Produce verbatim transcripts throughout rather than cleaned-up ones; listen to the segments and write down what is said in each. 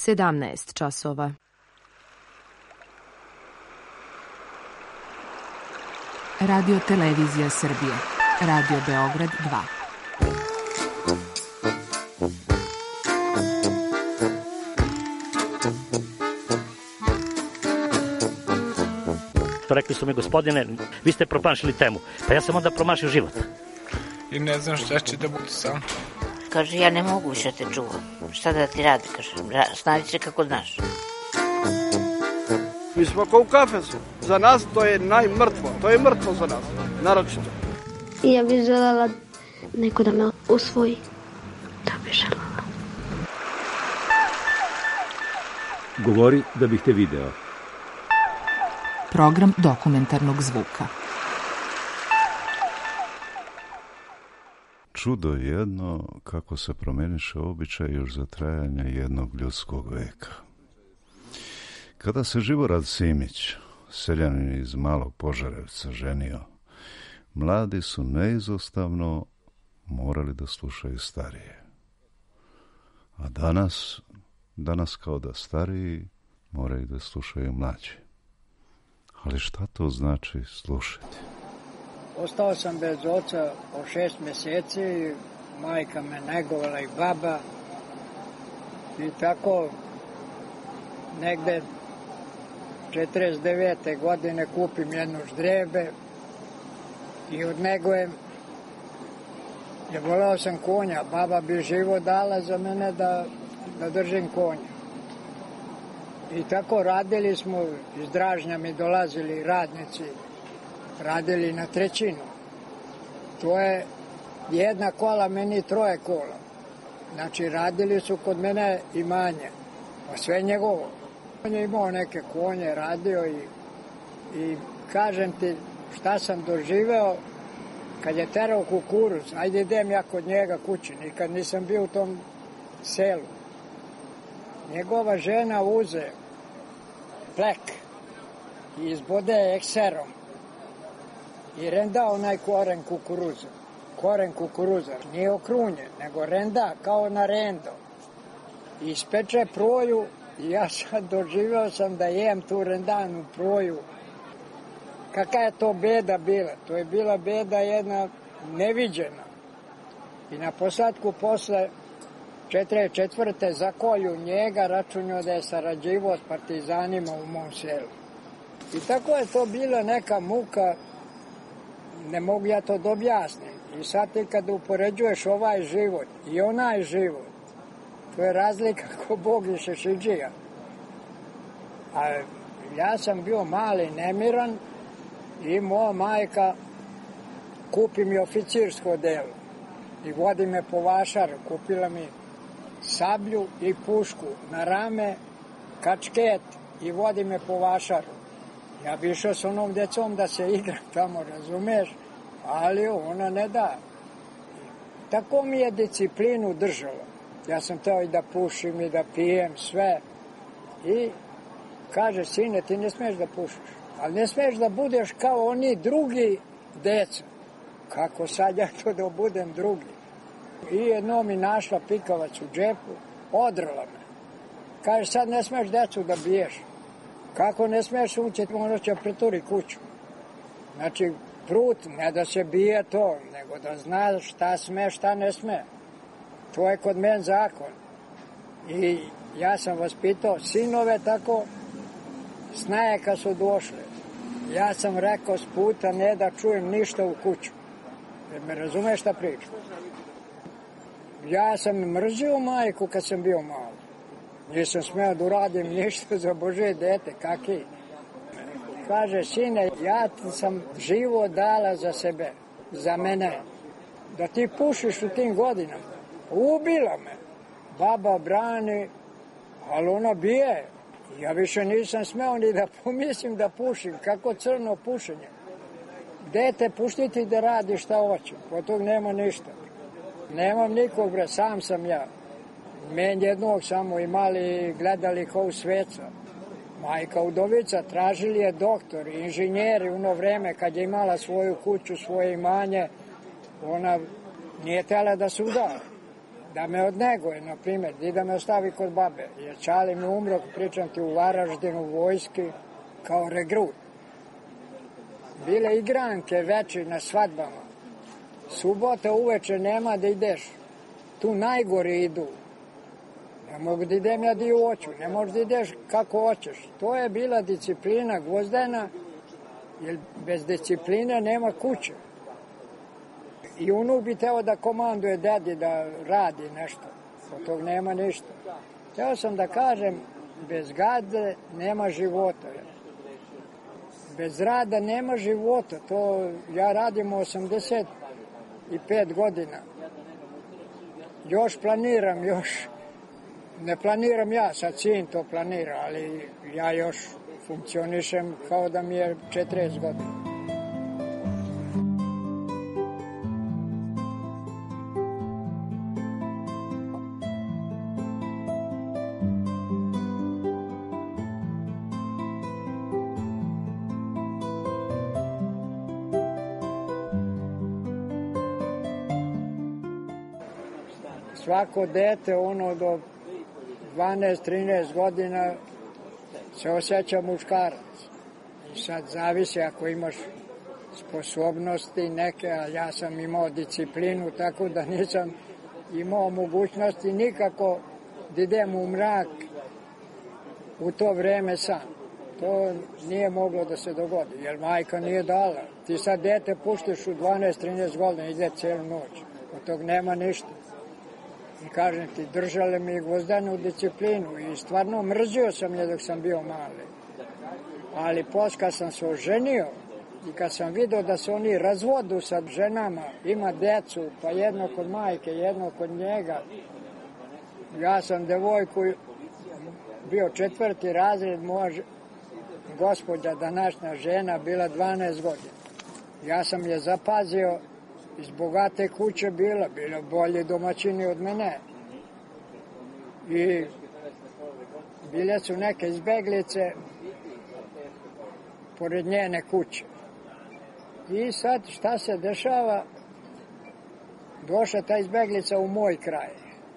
sedamnaest časova. Radio Televizija Srbije. Radio Beograd dva. Rekli su mi, gospodine, vi ste promašili temu. Pa ja sam onda promašio život. I ne znam šta će da bude sam. Kaže, ja ne mogu više te čuvam. Šta da ti radi, kaže, snađi se kako znaš. Mi smo kao u kafesu. Za nas to je najmrtvo. To je mrtvo za nas, naročito. I ja bih željela neko da me usvoji. Da bih željela. Govori da bih te video. Program dokumentarnog zvuka. Čudo jedno kako se promeniše običaj još za trajanje jednog ljudskog veka. Kada se Živorad Simić, seljanin iz Malog Požarevca, ženio, mladi su neizostavno morali da slušaju starije. A danas, danas kao da stariji moraju da slušaju mlađi. Ali šta to znači slušati? Ostao sam bez oca po šest mjeseci, majka me negovala i baba. I tako negde četrdeset devete godine kupim jednu ždrijebe i odnegujem. Ja voleo sam konja, baba bi živo dala za mene da, da držim konja. I tako radili smo, iz Dražnja mi dolazili radnici, radili na trećinu. To je jedna kola, meni troje kola. Znači radili su kod mene imanje, pa sve njegovo. On je imao neke konje, radio i, i kažem ti šta sam doživeo kad je terao kukuruz. Ajde idem ja kod njega kući, nikad nisam bio u tom selu. Njegova žena uze plek i izbode ekserom i renda onaj koren kukuruza. Koren kukuruza nije okrunjen, nego renda kao na rendo. I ispeče proju i ja sad doživeo sam da jem tu rendanu proju. Kakva je to beda bila? To je bila beda jedna neviđena. I na posadku posle četrdeset četvrte zakolju njega, računio da je sarađivao s partizanima u mom selu. I tako je to bila neka muka, ne mogu ja to da objasnim. I sad ti kad upoređuješ ovaj život i onaj život, to je razlika ko Bog i šešidžija. A ja sam bio mali, nemiran i moja majka kupi mi oficirsko delo i vodi me po vašaru, kupila mi sablju i pušku na rame, kačket i vodi me po vašaru. Ja bi išao s onom djecom da se igram tamo, razumeš, ali ona ne da. Tako mi je disciplinu držala. Ja sam teo i da pušim i da pijem sve. I kaže, sine, ti ne smeš da pušiš, ali ne smeš da budeš kao oni drugi deca. Kako sad ja to da budem drugi? I jedno mi našla pikavac u džepu, odrala me. Kaže, sad ne smeš decu da biješ. Kako ne smeš ući, ono će preturi kuću. Znači, prut, ne da se bije to, nego da zna šta sme, šta ne sme. To je kod men zakon. I ja sam vas pitao, sinove tako, snaje kad su došle. Ja sam rekao s puta ne da čujem ništa u kuću. Jer me razumeš šta pričam? Ja sam mrzio majku kad sam bio malo. Nisam smeo da uradim ništa za Božje dete, kaki. Kaže, sine, ja sam živo dala za sebe, za mene. Da ti pušiš u tim godinama. Ubila me. Baba brani, ali ona bije. Ja više nisam smeo ni da pomislim da pušim. Kako crno pušenje. Dete, puštiti da radi šta hoće. Od tog nema ništa. Nemam nikog, bre, sam sam ja. Men jednog samo imali, gledali kao sveca. Majka udovica, tražili je doktor, inženjeri u ono vreme kad je imala svoju kuću, svoje imanje, ona nije tela da se uda. da me odneguje, na primjer, i da me ostavi kod babe. Jer Čale mi umro, pričam ti, u Varaždinu, u vojski, kao regrut. Bile igranke veći na svadbama. Subota uveče nema da ideš. Tu najgori idu. Ne mogu da idem ja di hoću, ne možeš da ideš kako hoćeš. To je bila disciplina Gvozdena, jer bez discipline nema kuće. I unuk bi teo da komanduje dedi da radi nešto. Od tog nema ništa. Hteo sam da kažem, bez gazde nema života. Bez rada nema života. To ja radim osamdeset pet godina. Još planiram, još ne planiram ja, sad sin to planira, ali ja još funkcionišem kao da mi je četrdeset godina. Svako dete, ono do dvanaest trinaest godina se osjeća muškarac. I sad zavisi ako imaš sposobnosti neke, a ja sam imao disciplinu, tako da nisam imao mogućnosti nikako da idem u mrak u to vreme sam. To nije moglo da se dogodi, jer majka nije dala. Ti sad dete puštiš u dvanaest trinaest godina, ide celu noć. Od tog nema ništa. I kažem ti, držale mi Gvozdenu disciplinu i stvarno mrzio sam je dok sam bio mali. Ali posle kad sam se oženio i kad sam vidio da se oni razvodu sa ženama, ima decu, pa jedno kod majke, jedno kod njega. Ja sam devojku, bio četvrti razred, moja gospođa, današnja žena, bila dvanaest godina. Ja sam je zapazio, iz bogate kuće bila, bila bolji domaćini od mene. I bile su neke izbeglice pored njene kuće. I sad šta se dešava? Došla ta izbeglica u moj kraj.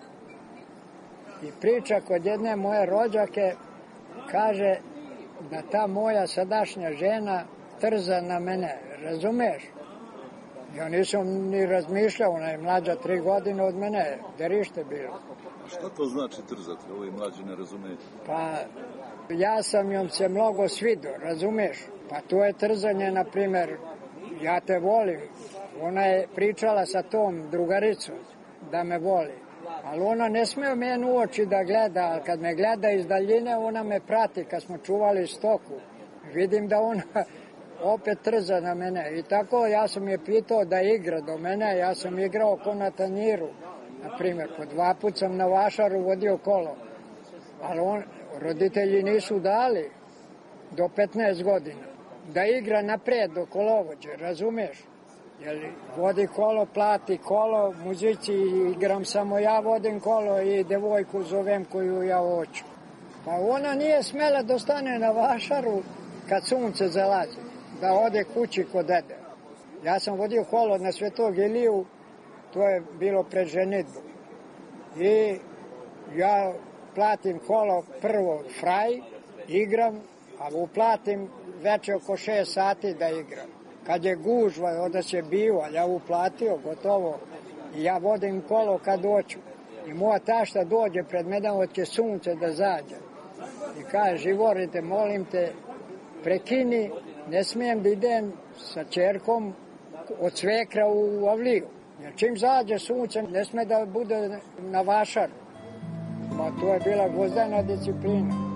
I priča kod jedne moje rođake, kaže da ta moja sadašnja žena trza na mene, razumeš? Ja nisam ni razmišljao, ona je mlađa tri godine od mene, derište bilo. Šta to znači trzati, ovo je mlađi ne razumeju? Pa, ja sam jom se mnogo svidio, razumeš? Pa to je trzanje, na primer, ja te volim. Ona je pričala sa tom drugaricom da me voli. Ali ona ne smije meni u oči da gleda, ali kad me gleda iz daljine, ona me prati. Kad smo čuvali stoku, vidim da ona opet trza na mene. I tako ja sam je pitao da igra do mene, ja sam igrao ko na tanjiru. Na primjer, po dva put sam na vašaru vodio kolo. Ali on, roditelji nisu dali do petnaest godina da igra napred do kolovođe, razumeš? Jer vodi kolo, plati kolo, muzici igram samo ja, vodim kolo i devojku zovem koju ja hoću. Pa ona nije smela da ostane na vašaru kad sunce zalazi, da ode kući kod dede. Ja sam vodio kolo na Svetog Iliju, to je bilo pred ženidbu. I ja platim kolo prvo fraj, igram, a uplatim veče oko šest sati da igram. Kad je gužva, onda se bio, ali ja uplatio, gotovo. I ja vodim kolo kad hoću. I moja tašta dođe pred mene, od će sunce da zađe. I kaže, Živorite, molim te, prekini, ne smijem da idem sa čerkom od svekra u avliju. Jer čim zađe sunce, ne sme da bude na vašaru. Ma to je bila Gvozdena disciplina.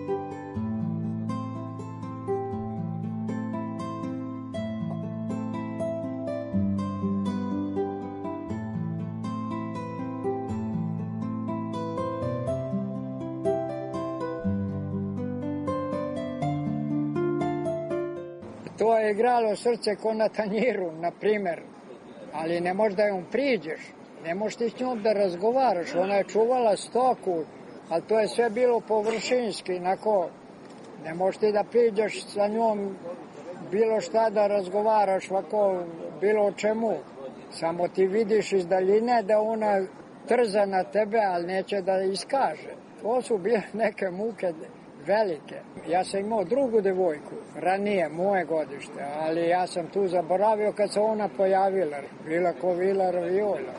To je igralo srce ko na tanjiru, na primer. Ali ne možeš da joj priđeš, ne možeš ti s njom da razgovaraš. Ona je čuvala stoku, ali to je sve bilo površinski, inako ne možeš ti da priđeš sa njom bilo šta da razgovaraš, ovako bilo o čemu. Samo ti vidiš iz daljine da ona trza na tebe, ali neće da iskaže. To su bile neke muke velike. Ja sam imao drugu devojku, ranije, moje godište, ali ja sam tu zaboravio kad se ona pojavila. Bila ko vila raviola.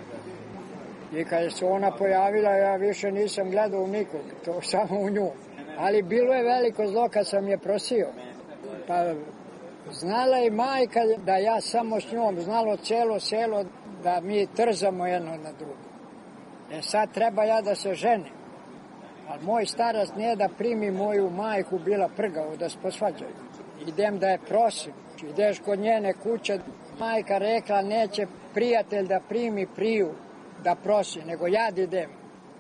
I kad se ona pojavila, ja više nisam gledao nikog, to samo u nju. Ali bilo je veliko zlo kad sam je prosio. Pa znala je majka da ja samo s njom, znalo celo selo da mi trzamo jedno na drugo. E sad treba ja da se ženim. Ali moj starac nije da primi moju majku, bila prgavo, da se posvađaju. Idem da je prosim. Ideš kod njene kuće, majka rekla neće prijatelj da primi priju, da prosi, nego ja idem.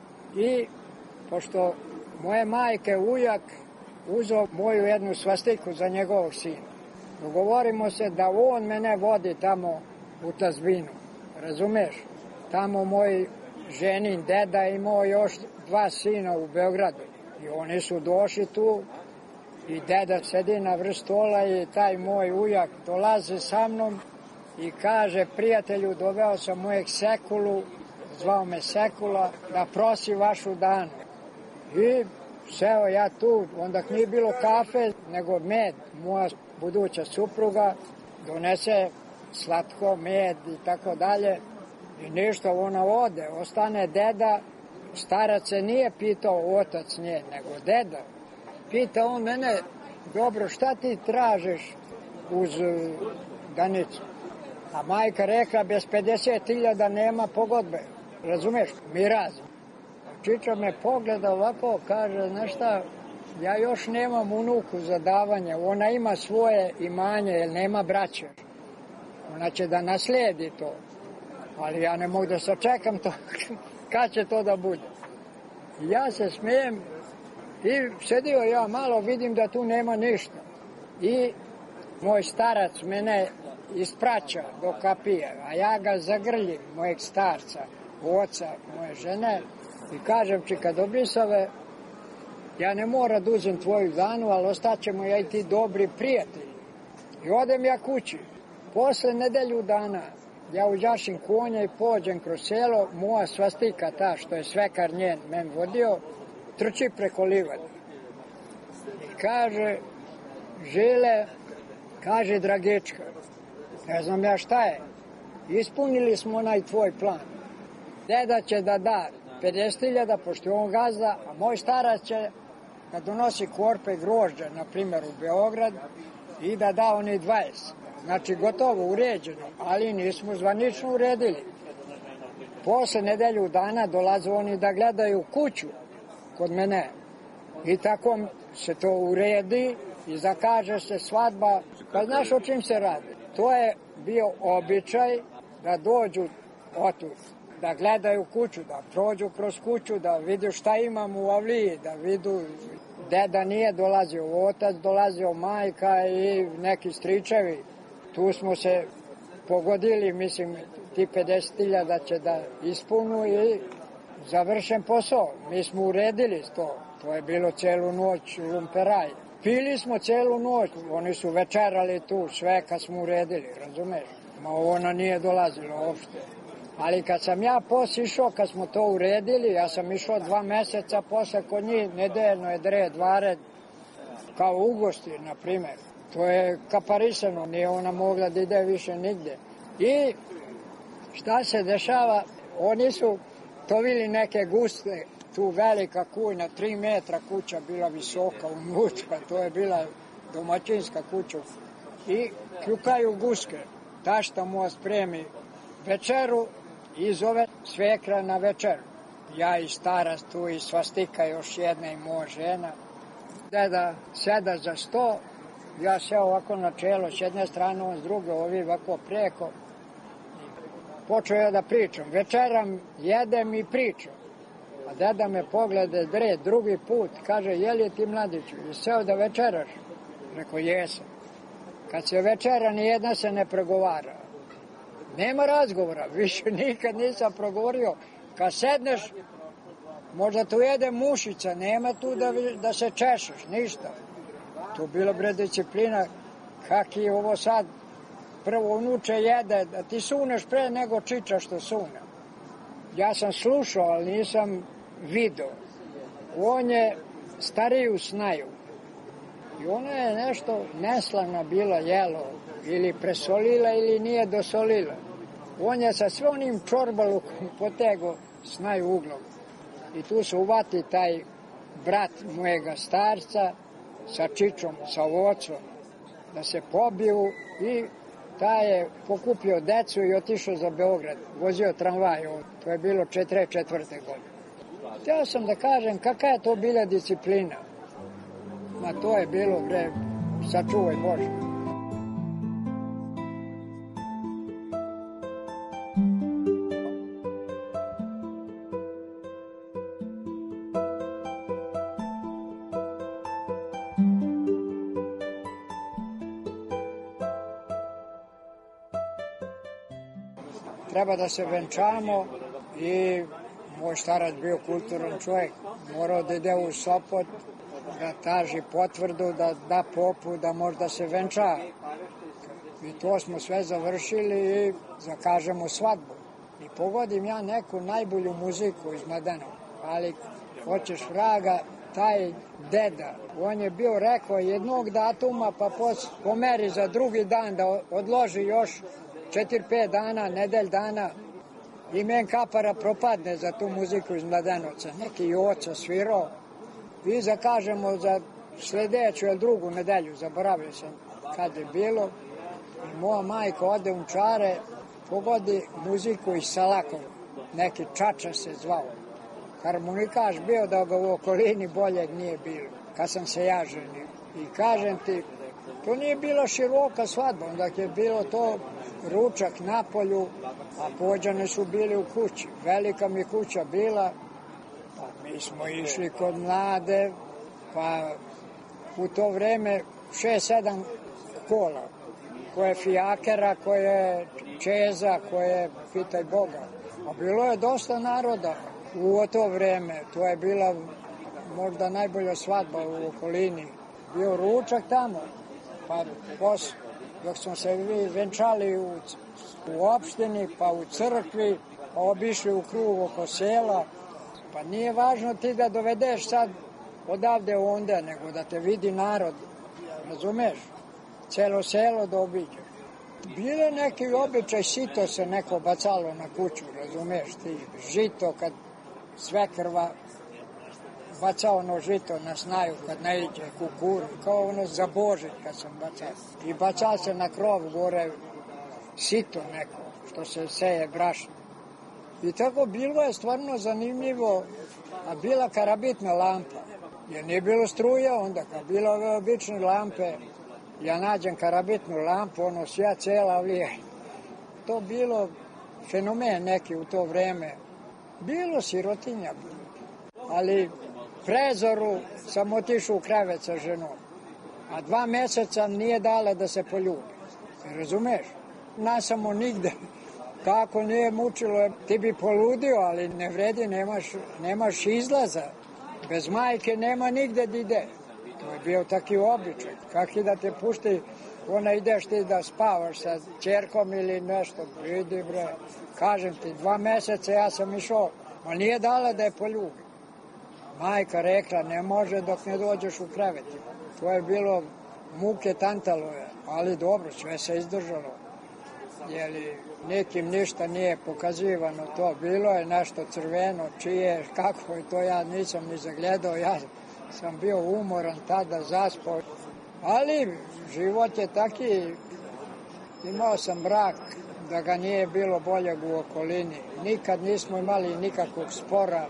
I pošto moje majke ujak uzeo moju jednu svastiku za njegovog sina, dogovorimo se da on mene vodi tamo u tazbinu, razumeš? Tamo moj ženin deda imao još dva sina u Beogradu i oni su došli tu i deda sedi na vrh stola i taj moj ujak dolazi sa mnom i kaže prijatelju, doveo sam mojeg Sekulu, zvao me Sekula, da prosi vašu danu. I seo ja tu, onda nije bilo kafe, nego med. Moja buduća supruga donese slatko, med i tako dalje. I ništa, ona ode, ostane deda. Starac se nije pitao otac nje, nego deda. Pita on mene, dobro, šta ti tražiš uz Danicu? A majka rekla, bez pedeset hiljada nema pogodbe. Razumeš? Mi razum. Čiča me pogleda ovako, kaže, znaš šta, ja još nemam unuku za davanje, ona ima svoje imanje, jer nema braće. Ona će da nasledi to, ali ja ne mogu da sačekam to, kad će to da bude. Ja se smijem i sedio ja malo, vidim da tu nema ništa. I moj starac mene ispraća do kapije, a ja ga zagrljim, mojeg starca, oca, moje žene, i kažem ti kad obrisave, ja ne mora da uzem tvoju danu, ali ostaćemo ja i ti dobri prijatelji. I odem ja kući. Posle nedelju dana ja uđašim konja i pođem kroz selo, moja svastika ta što je svekar njen men vodio, trči preko livade. I kaže, Žile, kaže Dragička, ne znam ja šta je, ispunili smo onaj tvoj plan. Deda će da da pedeset hiljada, pošto je on gazda, a moj starac će da donosi korpe grožđa, na primjer u Beograd, i da da oni dvadeset. Znači gotovo, uređeno, ali nismo zvanično uredili. Posle nedelju dana dolaze oni da gledaju kuću kod mene. I tako se to uredi i zakaže se svadba. Pa znaš o čim se radi? To je bio običaj da dođu otud, da gledaju kuću, da prođu kroz kuću, da vidu šta imam u avliji, da vidu. Deda nije dolazio, otac dolazio, majka i neki stričevi. Tu smo se pogodili, mislim, ti pedeset hiljada će da ispunu i završen posao. Mi smo uredili to. To je bilo celu noć u lumperaj. Pili smo celu noć, oni su večerali tu, sve kad smo uredili, razumeš? Ma ona nije dolazila uopšte. Ali kad sam ja posle išao, kad smo to uredili, ja sam išao dva meseca posle kod njih, nedeljno je dred, dva red, kao u gosti, na primjer. To je kaparisano, nije ona mogla da ide više nigde. I šta se dešava, oni su tovili neke guste, tu velika kujna, tri metra kuća bila visoka unutra, to je bila domaćinska kuća. I kljukaju guske, tašta moja spremi večeru i zove svekra na večeru. Ja i starac tu i svastika još jedna i moja žena. Deda seda za sto, ja seo ovako na čelo, s jedne strane, on s druge, ovi ovako preko. Počeo ja da pričam. Večeram, jedem i pričam. A deda me pogleda dred drugi put, kaže, je li ti mladiću, i seo da večeraš? Rekao, jesam. Kad se večera, nijedna se ne pregovara. Nema razgovora, više nikad nisam progovorio. Kad sedneš, možda tu jede mušica, nema tu da, da se češeš, ništa. To bila bre disciplina, kak je ovo sad, prvo unuče jede, da ti suneš pre nego čiča što sune. Ja sam slušao, ali nisam video. On je stariju snaju. I ona je nešto neslavno bila jelo, ili presolila ili nije dosolila. On je sa sve onim čorbalukom potego snaju uglom. I tu se uvati taj brat mojega starca sa čičom, sa ocom, da se pobiju i taj je pokupio decu i otišao za Beograd. Vozio tramvaj, to je bilo četrdeset četvrte godine. Htio sam da kažem kakva je to bila disciplina. Ma to je bilo, bre, sačuvaj Bože. Treba da se venčamo i moj starac bio kulturan čovjek. Morao da ide u Sopot, da traži potvrdu, da da popu, da možda se venča. I to smo sve završili i zakažemo svadbu. I pogodim ja neku najbolju muziku iz Mladenova. Ali hoćeš vraga, taj deda, on je bio rekao jednog datuma pa pomeri za drugi dan da odloži još četiri pet dana, nedelj dana i men kapara propadne za tu muziku iz Mladenovca. Neki Joca svirao i zakažemo za sledeću ili drugu nedelju, zaboravio sam kad je bilo. I moja majka ode u Čare, pogodi muziku iz Salakova, neki Čača se zvao. Harmonikaš bio da ga u okolini boljeg nije bilo, kad sam se ja ženio. I kažem ti, to nije bila široka svadba, onda je bilo to ručak na polju, a pođane su bili u kući. Velika mi kuća bila, pa mi smo išli kod mlade, pa u to vreme šest sedam kola, koje fijakera, koje čeza, koje pitaj Boga. A bilo je dosta naroda u to vreme, to je bila možda najbolja svadba u okolini. Bio ručak tamo, pa posle, dok smo se venčali u, u opštini, pa u crkvi, pa obišli u krug oko sela, pa nije važno ti da dovedeš sad odavde onda, nego da te vidi narod, razumeš? Celo selo da obiđeš. Bile neki običaj, sito se neko bacalo na kuću, razumeš ti, žito kad sve krva bacao ono žito na snaju kad ne iđe kukuru, kao ono za Božić kad sam bacao. I bacao se na krov gore sito neko, što se seje brašno. I tako bilo je stvarno zanimljivo, a bila karabitna lampa. Jer nije bilo struje onda, kad bilo ove obične lampe, ja nađem karabitnu lampu, ono sja cela vlije. To bilo fenomen neki u to vreme. Bilo sirotinja, ali prezoru sam otišao u krevet sa ženom, a dva meseca nije dala da se poljubi. Razumeš? Nasamo nigde. Kako nije mučilo, ti bi poludio, ali ne vredi, nemaš, nemaš izlaza. Bez majke nema nigde da ide. To je bio taki običaj. Kako i da te pušti, ona ideš ti da spavaš sa ćerkom ili nešto. Vidi bre, kažem ti, dva meseca ja sam išao, a nije dala da je poljubi. Majka rekla, ne može dok ne dođeš u krevet. To je bilo muke tantalove, ali dobro, sve se izdržalo. Jer nekim ništa nije pokazivano to. Bilo je nešto crveno, čije, kako je to, ja nisam ni zagledao, ja sam bio umoran tada, zaspao. Ali život je taki, imao sam brak, da ga nije bilo boljeg u okolini. Nikad nismo imali nikakvog spora,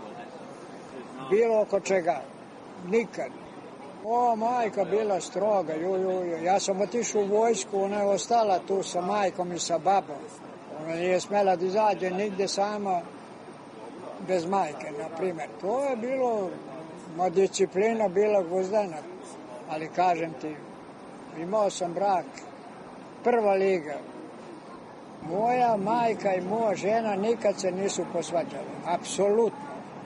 bilo oko čega, nikad. O, majka bila stroga, ju, ju, ju. Ja sam otišao u vojsku, ona je ostala tu sa majkom i sa babom. Ona nije smela da izađe nigde sama bez majke, na primjer. To je bilo, ma disciplina bila gvozdena. Ali kažem ti, imao sam brak, prva liga. Moja majka i moja žena nikad se nisu posvađali, apsolutno.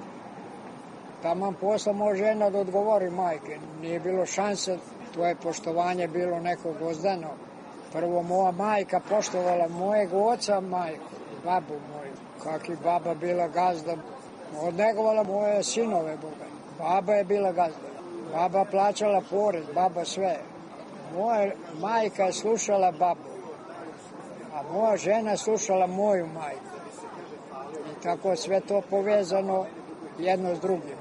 Taman posla moja žena da odgovori majke, nije bilo šanse, to je poštovanje bilo neko gvozdeno. Prvo moja majka poštovala mojeg oca majku, babu moju, kak i baba bila gazda. Odnegovala moje sinove, Boga. Baba je bila gazda. Baba plaćala porez, baba sve. Moja majka je slušala babu, a moja žena slušala moju majku. I tako sve to povezano jedno s drugim.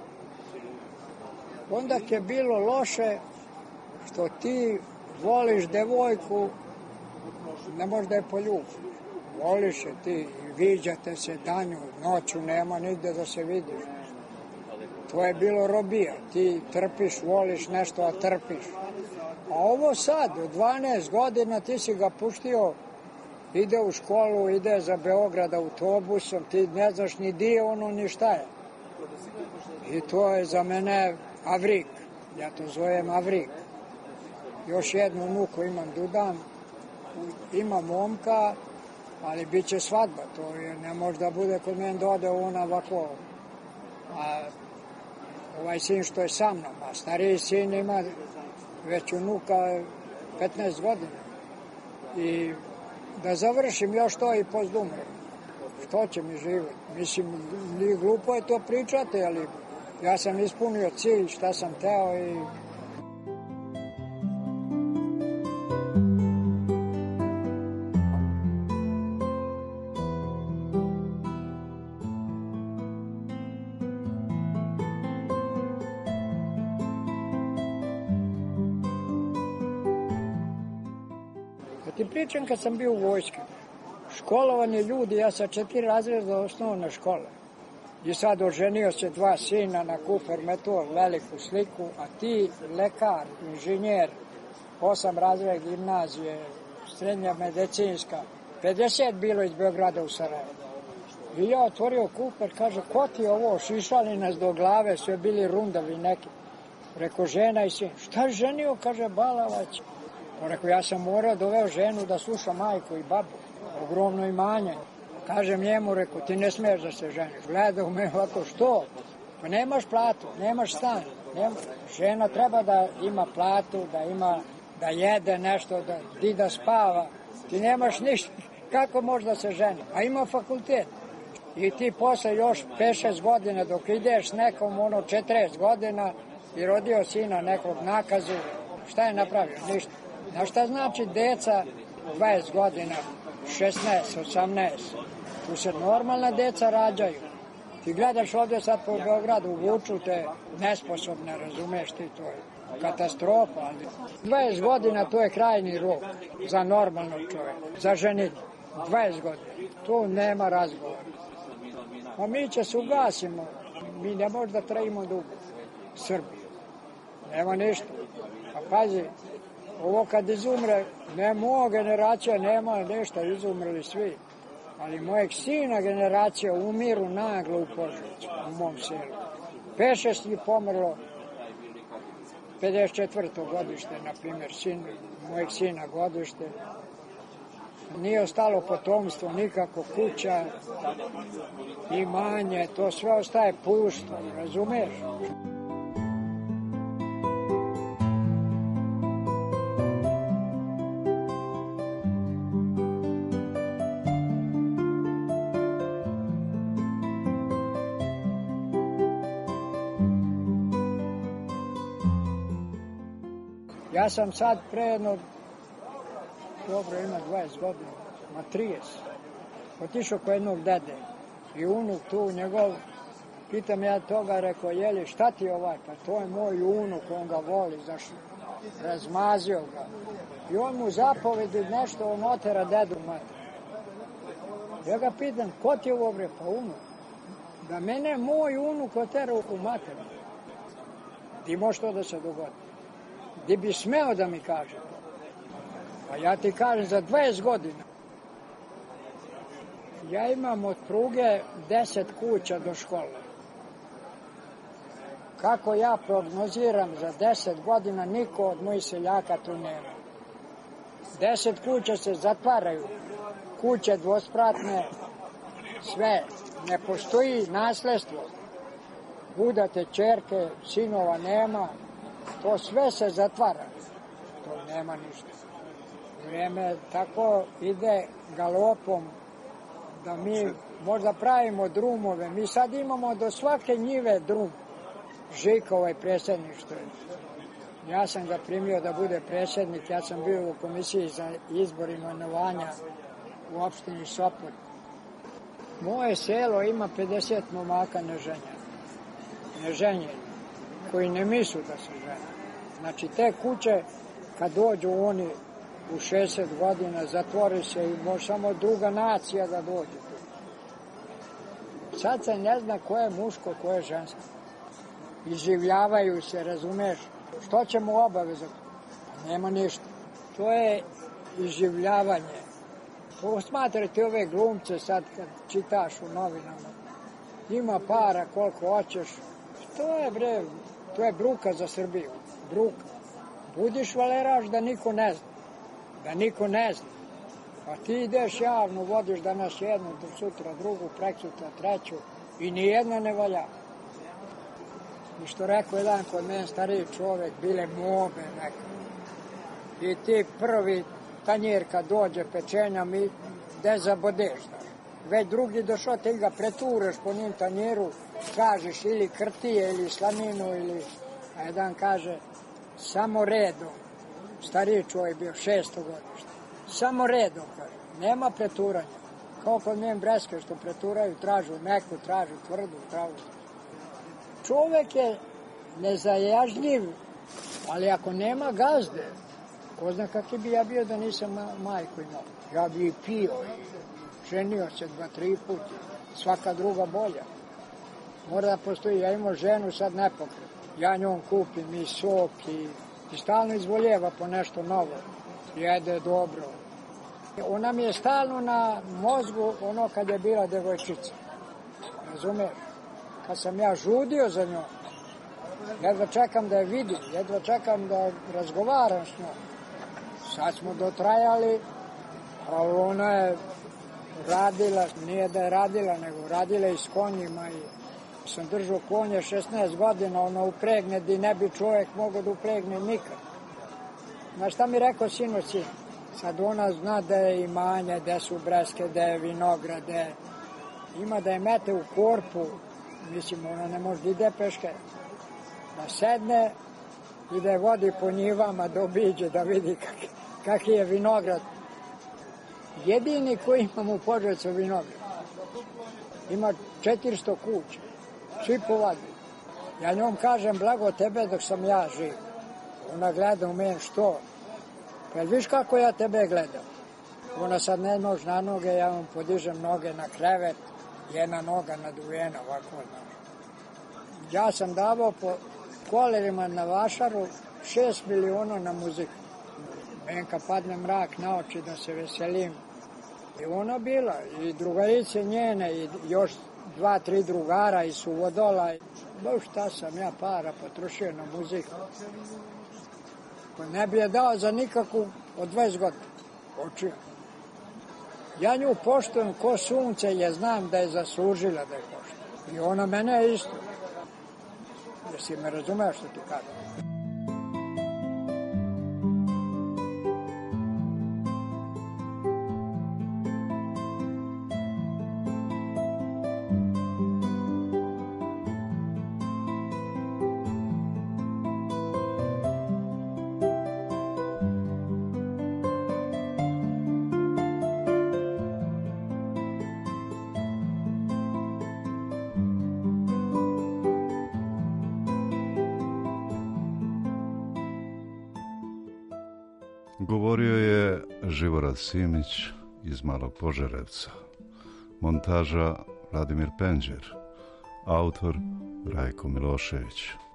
Onda je bilo loše što ti voliš devojku, ne možda je poljubiš. Voliš je ti i viđate se danju, noću nema nigde da se vidiš. To je bilo robija. Ti trpiš, voliš nešto, a trpiš. A ovo sad, u dvanaest godina ti si ga puštio, ide u školu, ide za Beograd autobusom, ti ne znaš ni di je ono, ni šta je. I to je za mene Avrik. Ja to zovem Avrik. Još jednu unuku imam, Dudan, ima momka, ali bit će svadba. To je, ne može da bude kod mene da ode ona ovako. A ovaj sin što je sa mnom, a stariji sin ima već unuka petnaest godina. I da završim još to i pozdumrem. Što će mi život? Mislim, nije glupo je to pričati, ali ja sam ispunio cilj šta sam teo i... Ti pričam kad sam bio u vojsku. Školovani ljudi, ja sa četiri razreda osnovne škole. I sad oženio se dva sina na kufer metor, veliku sliku, a ti lekar, inženjer, osam razreda gimnazije, srednja medicinska, pedeset bilo iz Beograda u Sarajevo. I ja otvorio kufer, kaže, ko ti je ovo, šišali nas do glave, sve bili rundavi neki. Reko, žena i sin. Šta je ženio, kaže, Balavac. Rekao, ja sam morao doveo ženu da sluša majku i babu. Ogromno imanje. Kažem njemu, rekao, ti ne smiješ da se ženiš. Gleda u me ovako, što? Pa nemaš platu, nemaš stan. Nema. Žena treba da ima platu, da ima, da jede nešto, da di da spava. Ti nemaš ništa. Kako može da se ženi? A ima fakultet. I ti posle još pet šest godina dok ideš nekom ono četrdeset godina i rodio sina nekog nakazu, šta je napravio? Ništa. Znaš šta znači deca dvadeset godina, šesnaest, osamnaest? Tu se normalna deca rađaju. Ti gledaš ovdje sad po Beogradu, vuču te nesposobne, razumeš ti, to je katastrofa. Ali dvadeset godina to je krajnji rok za normalnog čovjeka, za ženitbu. dvadeset godina, tu nema razgovora. A mi će se ugasimo, mi ne možemo da trajimo dugo. Srbiju, nema ništa. A pazi, ovo kad izumre, ne moja generacija, nema ništa, izumrli svi. Ali mojeg sina generacija umiru naglo u Požarevcu, u mom selu. Pet šest je pomrlo, pedeset četvrto godište, na primjer, sin, mojeg sina godište. Nije ostalo potomstvo, nikako kuća, imanje, to sve ostaje pusto, razumeš? Ja sam sad pre jedno, dobro ima dvadeset godina, ma trideset, otišao kod jednog dede i unuk tu njegov, pitam ja toga, rekao, jeli, šta ti je ovaj? Pa to je moj unuk, on ga voli, zašto? Razmazio ga. I on mu zapovedi nešto, on otera dedu mater. Ja ga pitam, ko ti je ovo bre? Pa unuk. Da mene moj unuk otera u mater. Ti može to da se dogodi. Ti bi smeo da mi kaže to. A ja ti kažem, za dvadeset godina. Ja imam od pruge deset kuća do škole. Kako ja prognoziram za deset godina, niko od mojih seljaka tu nema. Deset kuća se zatvaraju, kuće dvospratne, sve. Ne postoji nasledstvo. Udate ćerke, sinova nema, to sve se zatvara. To nema ništa. Vreme tako ide galopom da mi možda pravimo drumove. Mi sad imamo do svake njive drum. Žika, ovaj predsjednik što je. Ja sam ga primio da bude predsjednik, ja sam bio u komisiji za izbor imenovanja u opštini Sopot. Moje selo ima pedeset momaka neženjenih. Neženjenih, koji ne mislu da se žene. Znači, te kuće, kad dođu oni u šezdeset godina, zatvori se i može samo druga nacija da dođe tu. Sad se ne zna ko je muško, ko je žensko. Iživljavaju se, razumeš? Što ćemo obavezati? Nema ništa. To je iživljavanje. Posmatrajte ove glumce sad kad čitaš u novinama. Ima para koliko hoćeš. To je bre, to je bruka za Srbiju. Bruka. Budiš valeraš da niko ne zna. Da niko ne zna. Pa ti ideš javno, vodiš danas jednu, do sutra drugu, preksutra treću i nijedna ne valja. I što rekao jedan kod mene stariji čovek, bile mobe neka. I ti prvi tanjir kad dođe pečenja, mi gde zabodeš. Već drugi došao, ti ga pretureš po njim tanjiru, kažeš ili krtije, ili slaninu, ili... A jedan kaže, samo redom. Stariji čovjek bio šesto godište. Samo redom, kaže. Nema preturanja. Kao kod njem breske što preturaju, tražu meku, tražu tvrdu, tražu. Čovek je nezajažljiv, ali ako nema gazde, ko zna kakvi bi ja bio da nisam majku imao. Ja bi i pio, ženio se dva, tri puta, svaka druga bolja. Mora da postoji, ja imao ženu sad nepokret. Ja njom kupim i sok i, i stalno izvoljeva po nešto novo. Jede dobro. Ona mi je stalno na mozgu ono kad je bila devojčica. Razumiješ? Kad sam ja žudio za njom, jedva čekam da je vidim, jedva čekam da razgovaram s njom. Sad smo dotrajali, a ona je radila, nije da je radila, nego radila i s konjima. I sam držao konje šesnaest godina, ona upregne di ne bi čovjek mogao da upregne nikad. Znaš šta mi rekao sino sin? Sad ona zna da je imanje, da su breske, da je vinograde. Ima da je mete u korpu, mislim, ona ne može da ide peške. Da sedne i da je vodi po njivama, da obiđe, da vidi kak, kak je vinograd. Jedini koji imam u Požarevcu vinograd. Ima četiristo kuća, svi povadi. Ja njom kažem, blago tebe dok sam ja živ. Ona gleda u mene, što? Pa viš kako ja tebe gledam? Ona sad ne može na noge, ja vam podižem noge na krevet, jedna noga naduvena, ovako, znaš. Ja sam davao po kolerima na vašaru šest miliona na muziku. Menka padne mrak na oči da se veselim. I ona bila, i drugarice njene, i još dva, tri drugara iz Suvodola. Baš šta sam ja para potrošio na muziku. Pa ne bi je dao za nikakvu od dvadeset godina. Očio. Ja nju poštujem ko sunce, jer znam da je zaslužila da je poštujem. I ona mene je isto. Jesi me razumeo što ti kažem? Govorio je Živorad Simić iz Malog Požarevca. Montaža Vladimir Penđer. Autor Rajko Milošević.